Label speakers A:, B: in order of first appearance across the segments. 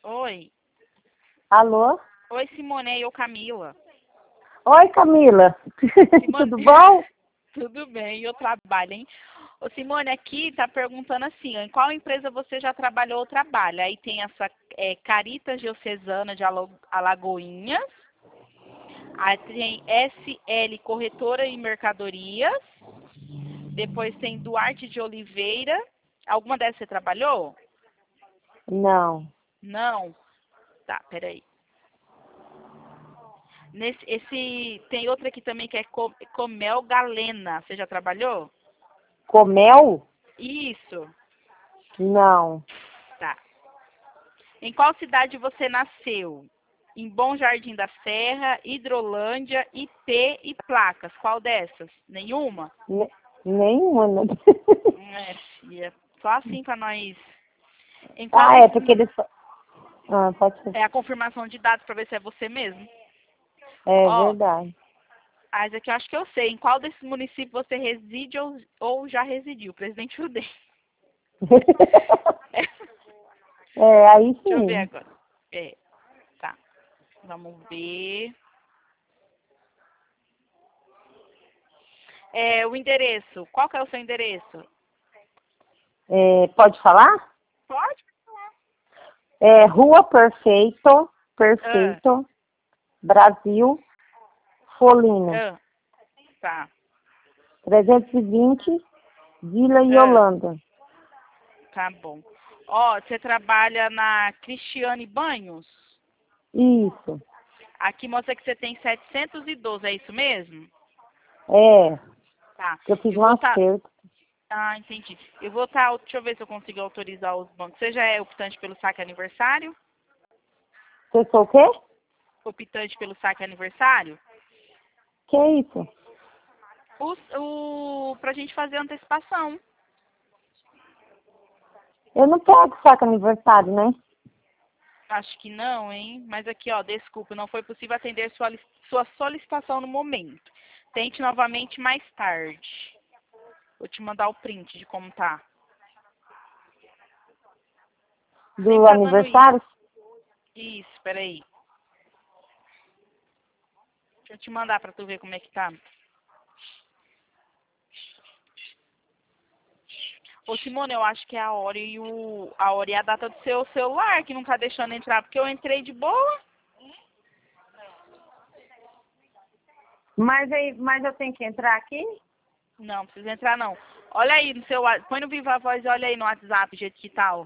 A: Oi.
B: Alô?
A: Oi, Simone, eu, Camila.
B: Oi, Camila.
A: Simone...
B: Tudo bom?
A: Tudo bem, eu trabalho, hein? Ô, Simone, aqui tá perguntando assim, em qual empresa você já trabalhou ou trabalha? Aí tem essa Caritas Diocesana de Alagoinhas, aí tem SL Corretora e Mercadorias, depois tem Duarte de Oliveira. Alguma dessas você trabalhou?
B: Não.
A: Não? Tá, peraí. Tem outra aqui também que é Comel Galena. Você já trabalhou?
B: Comel?
A: Isso.
B: Não.
A: Tá. Em qual cidade você nasceu? Em Bom Jardim da Serra, Hidrolândia, IP e Placas. Qual dessas? Nenhuma?
B: Nenhuma.
A: É, filha. Só assim pra nós. Em qual
B: É porque eles... pode ser.
A: É a confirmação de dados pra ver se é você mesmo.
B: É
A: Ó,
B: verdade.
A: mas aqui eu acho que eu sei. Em qual desses municípios você reside ou já residiu? Presidente Prudente.
B: Aí
A: Deixa eu ver
B: sim.
A: agora. Tá. Vamos ver. O endereço. Qual que é o seu endereço?
B: Pode falar?
A: Pode?
B: Rua Perfeito, Brasil, Folina.
A: Tá.
B: 320, Vila Yolanda.
A: Tá bom. Ó, você trabalha na Cristiane Banhos?
B: Isso.
A: Aqui mostra que você tem 712, é isso mesmo? Tá.
B: Eu fiz um acerto.
A: Ah, entendi. Deixa eu ver se eu consigo autorizar os bancos. Você já é optante pelo saque aniversário?
B: Você sou o quê?
A: Optante pelo saque aniversário?
B: Que é isso?
A: Pra gente fazer a antecipação.
B: Eu não pego saco aniversário, né?
A: Acho que não, hein? Mas aqui, ó, desculpa, não foi possível atender sua solicitação no momento. Tente novamente mais tarde. Vou te mandar o print de como tá.
B: Do aniversário?
A: Isso, peraí. Deixa eu te mandar pra tu ver como é que tá. Ô, Simone, eu acho que é a hora e a data do seu celular que não tá deixando entrar, porque eu entrei de boa.
B: Mas eu tenho que entrar aqui?
A: Não, precisa entrar não. Olha aí no seu, põe no Viva Voz e olha aí no WhatsApp, jeito que tal.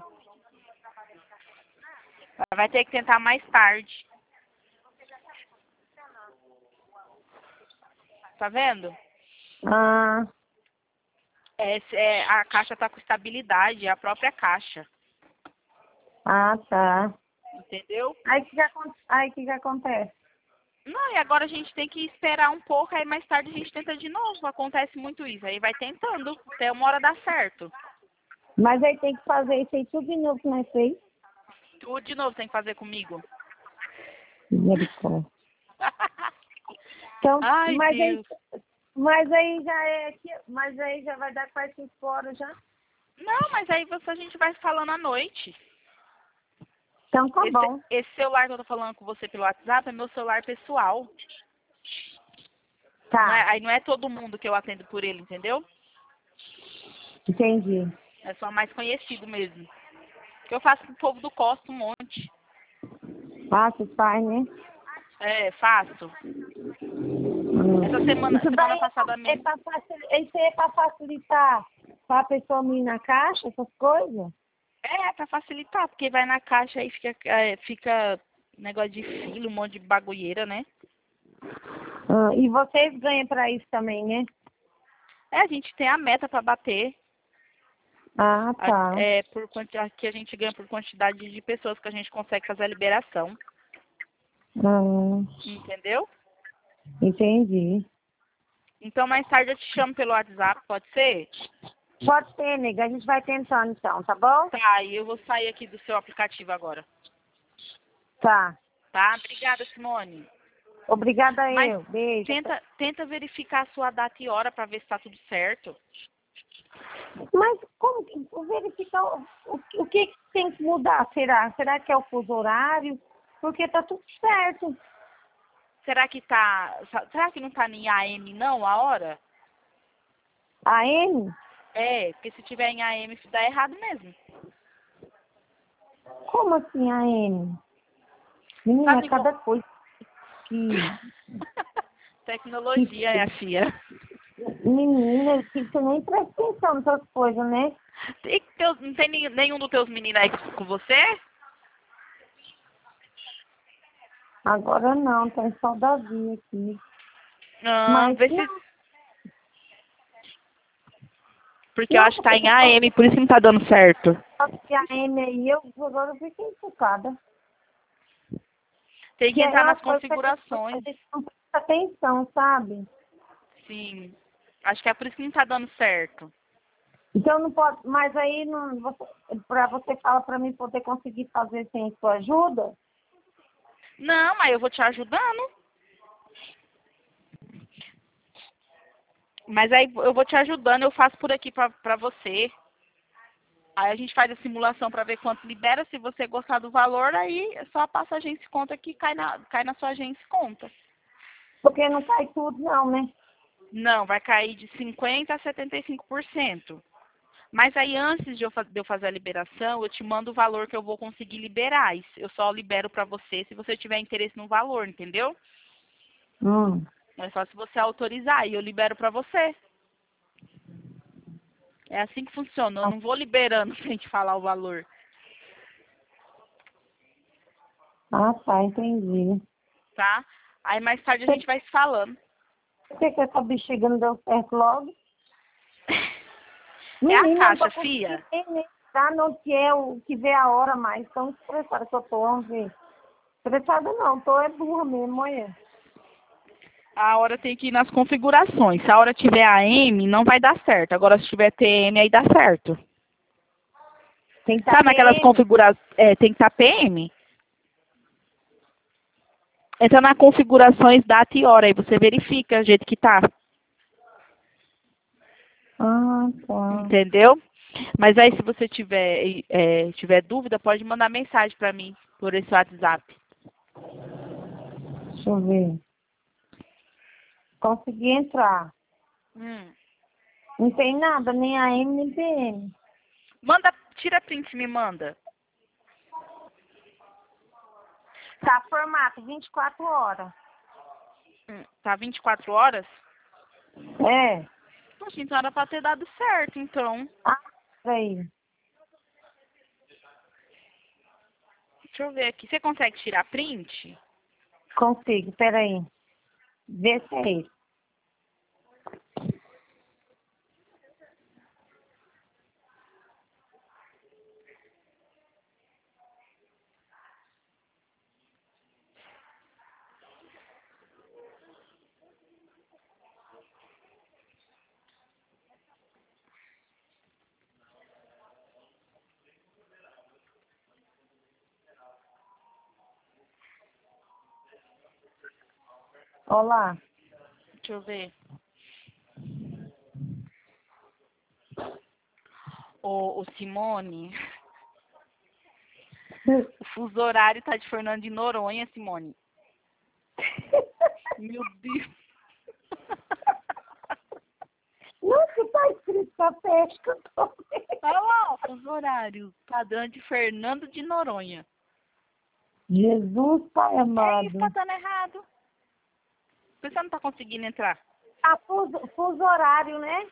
A: Vai ter que tentar mais tarde. Tá vendo? A caixa tá com estabilidade, é a própria caixa.
B: Tá.
A: Entendeu?
B: Aí que acontece?
A: Não, e agora a gente tem que esperar um pouco, aí mais tarde a gente tenta de novo. Acontece muito isso. Aí vai tentando, até uma hora dar certo.
B: Mas aí tem que fazer isso aí tudo de novo que nós fez.
A: Tudo de novo tem que fazer comigo.
B: Misericórdia. Então,
A: Ai, Deus.
B: mas aí já é aqui, mas aí já vai dar quase 5 horas já.
A: Não, mas aí a gente vai falando à noite.
B: Então tá bom.
A: Esse celular que eu tô falando com você pelo WhatsApp é meu celular pessoal.
B: Tá.
A: Aí não é todo mundo que eu atendo por ele, entendeu?
B: Entendi.
A: É só mais conhecido mesmo. Que eu faço pro povo do Costa um monte.
B: Você faz, né?
A: Faço. Essa semana passada mesmo.
B: Isso aí é pra facilitar pra pessoa não ir na caixa, essas coisas?
A: Pra facilitar, porque vai na caixa aí fica negócio de filo, um monte de bagulheira, né?
B: E vocês ganham pra isso também, né?
A: A gente tem a meta pra bater.
B: Tá.
A: Que a gente ganha por quantidade de pessoas que a gente consegue fazer a liberação. Entendeu?
B: Entendi.
A: Então mais tarde eu te chamo pelo WhatsApp, pode ser?
B: Pode ser, nega. A gente vai tentando então, tá bom?
A: Tá, e eu vou sair aqui do seu aplicativo agora.
B: Tá.
A: Tá? Obrigada, Simone.
B: Obrigada
A: Mas
B: eu. Beijo.
A: tenta verificar a sua data e hora pra ver se tá tudo certo.
B: Mas como que verificar o que tem que mudar? Será que é o fuso horário? Porque tá tudo certo.
A: Será que não tá em AM não, a hora?
B: AM?
A: É, porque se tiver em AM dá errado mesmo.
B: Como assim AM? Menina,
A: Sabe
B: cada coisa que...
A: Tecnologia é a FIA.
B: Menina, que você nem presta atenção nessas coisas, né?
A: Não tem nenhum dos teus meninos aí com você?
B: Agora não, tem só o Davi aqui.
A: Ah,
B: Mas
A: vê
B: não,
A: se... Porque eu
B: não,
A: acho que tá
B: porque
A: em
B: você falou
A: AM, por isso que não tá dando certo.
B: que AM aí, agora eu fiquei encucada.
A: Tem que
B: Que é
A: entrar
B: umas
A: nas
B: coisas que a
A: configurações.
B: gente não presta atenção, sabe?
A: Sim. Acho que é por isso que não tá dando certo.
B: Então não pode, mas aí não, pra você falar pra mim poder conseguir fazer sem sua ajuda,
A: Não, mas eu vou te ajudando. Mas aí eu vou te ajudando, eu faço por aqui pra você. Aí a gente faz a simulação pra ver quanto libera. Se você gostar do valor, aí é só passa a agência e conta que cai na sua agência e conta.
B: porque não cai tudo não, né?
A: Não, vai cair de 50% a 75%. Mas aí antes de eu fazer a liberação, eu te mando o valor que eu vou conseguir liberar. Eu só libero pra você se você tiver interesse no valor, entendeu? É só se você autorizar e eu libero pra você. É assim que funciona. Eu não vou liberando sem te falar o valor,
B: Ah, tá, entendi.
A: tá? Aí mais tarde a gente vai se falando.
B: Por que essa bexiga não deu certo logo?
A: É a
B: Menina, eu não
A: caixa,
B: tô conseguindo
A: fia.
B: nem dar no que é o que vê a hora mais. Tão estressada que eu tô, vamos ver. Estressada não, tô é burra mesmo, olha.
A: A hora tem que ir nas configurações. Se a hora tiver AM, não vai dar certo. Agora, se tiver TM, aí dá certo.
B: Tem que estar
A: Sabe naquelas
B: PM.
A: configurações? É, tem que estar PM? Entra na configurações data e hora, aí você verifica o jeito que tá.
B: Ah, tá.
A: Entendeu? Mas aí, se você tiver dúvida, pode mandar mensagem pra mim por esse WhatsApp.
B: Deixa eu ver. Consegui entrar.
A: Hum.
B: Não tem nada, nem AM, nem PM.
A: Tira print e me manda.
B: Tá, formato, 24 horas.
A: Tá 24 horas?
B: É.
A: Poxa, então era pra ter dado certo, então.
B: Ah, peraí.
A: Deixa eu ver aqui. Você consegue tirar print?
B: Consigo, peraí. Vê se é isso. Olá.
A: Deixa eu ver. Ô Simone, o fuso horário tá de Fernando de Noronha, Simone. Meu Deus.
B: Não, que tá escrito pra peixe que eu tô vendo.
A: Olha lá, o fuso horário. Tá dando de Fernando de Noronha.
B: Jesus, Pai
A: É isso, tá
B: amado.
A: dando errado. Por que você não tá conseguindo entrar?
B: Ah, fuso horário, né?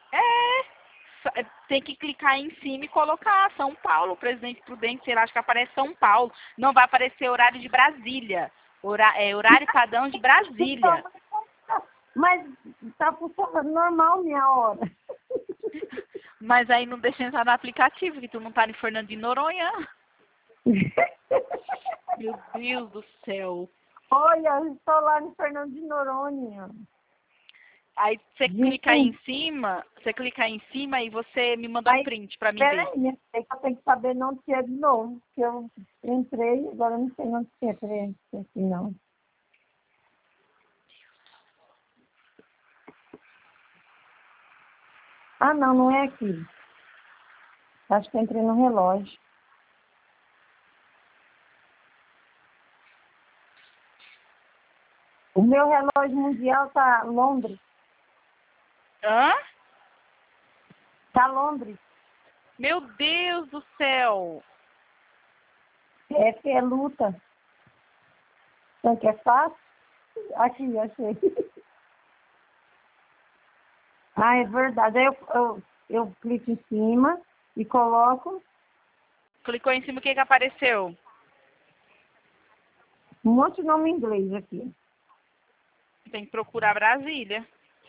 A: Tem que clicar em cima e colocar São Paulo, Presidente Prudente, sei lá, acho que aparece São Paulo. Não vai aparecer horário de Brasília. Horário padrão de
B: Então,
A: Brasília.
B: mas tá funcionando normal minha hora.
A: Mas aí não deixa entrar no aplicativo, que tu não tá em Fernando de Noronha. Meu Deus do céu.
B: Olha, eu estou lá no Fernando de Noronha.
A: Aí você clica aí em cima e você me manda um
B: Aí,
A: print pra mim ver.
B: peraí, né? É que eu tenho que saber não que é de novo. Que eu entrei, agora eu não sei onde que é. Peraí, aqui não. Ah, não, não é aqui. Acho que eu entrei no relógio. O meu relógio mundial tá Londres.
A: Hã?
B: Tá Londres.
A: Meu Deus do céu!
B: F é luta. Então que é fácil? Aqui, achei. Ah, é verdade. Aí eu clico em cima e coloco
A: Clicou em cima, o que que apareceu?
B: um monte de nome em inglês aqui.
A: Tem que procurar Brasília.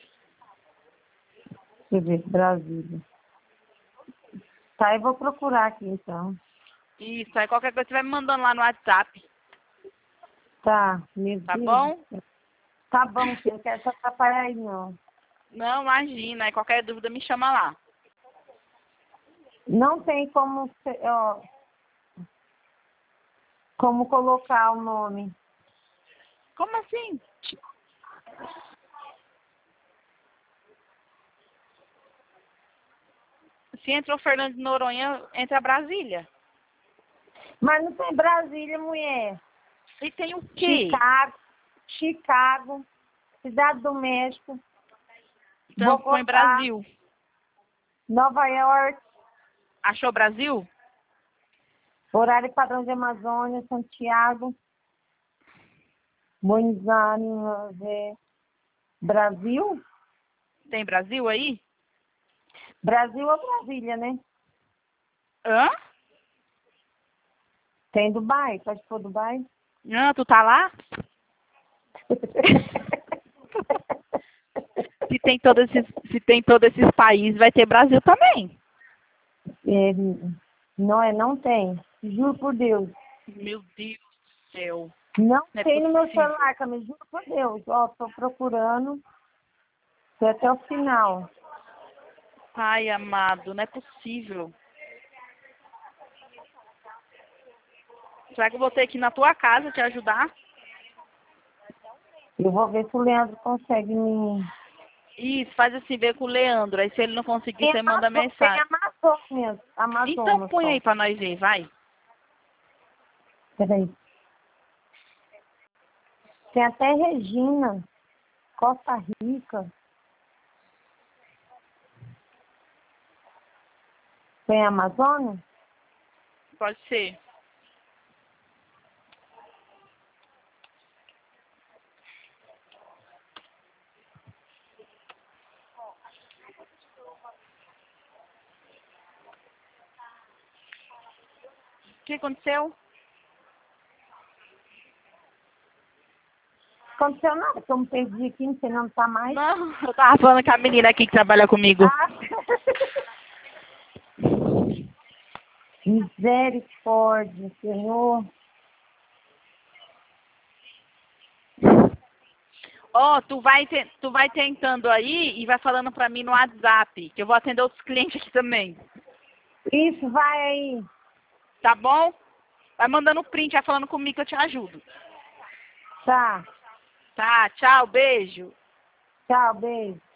B: Deixa eu ver, Brasília. Tá, eu vou procurar aqui então.
A: Isso, aí qualquer coisa você vai me mandando lá no WhatsApp,
B: Tá, meu
A: tá
B: Deus do
A: bom?
B: céu. Tá bom, filho, não quero te atrapalhar aí não.
A: Não, imagina, aí qualquer dúvida me chama lá.
B: Não tem como colocar o nome.
A: Como assim? Se entrou Fernando de Noronha, entra Brasília.
B: Mas não tem Brasília, mulher.
A: E tem o quê?
B: Chicago, Cidade do México,
A: Então põe
B: Bogotá,
A: Brasil.
B: Nova York,
A: Achou Brasil?
B: Horário Padrão de Amazônia, Santiago, Buenos Aires, Brasil.
A: Tem Brasil aí?
B: Brasil ou Brasília, né?
A: Hã?
B: Tem Dubai, pode pôr Dubai.
A: Não, tu tá lá? Se tem todos esses países, vai ter Brasil também.
B: É, não tem. Juro por Deus.
A: Meu Deus do céu.
B: Não
A: Não é
B: tem no meu
A: possível.
B: celular, Camila. Juro por Deus. Ó, tô procurando. Foi até o final.
A: Pai amado, não é possível. Será que eu vou ter que ir na tua casa te ajudar?
B: Eu vou ver se o Leandro consegue me...
A: Isso, faz assim, vê com o Leandro. Aí se ele não conseguir,
B: Tem
A: você manda
B: Tem
A: mensagem.
B: Amazônia.
A: Então
B: Amazonas
A: põe
B: só.
A: aí pra nós ver, vai.
B: Peraí. Tem até Regina, Costa Rica. Tem Amazônia?
A: Pode ser. O que aconteceu?
B: Aconteceu nada, porque eu me perdi aqui, não sei onde tá mais.
A: Não, eu tava falando com a menina aqui que trabalha comigo.
B: Ah. Misericórdia, Senhor.
A: Ó, tu vai tentando aí e vai falando pra mim no WhatsApp, que eu vou atender outros clientes aqui também.
B: Isso, vai aí.
A: Tá bom? Vai mandando print, vai falando comigo que eu te ajudo.
B: Tá.
A: Tá, tchau, beijo.
B: Tchau, beijo.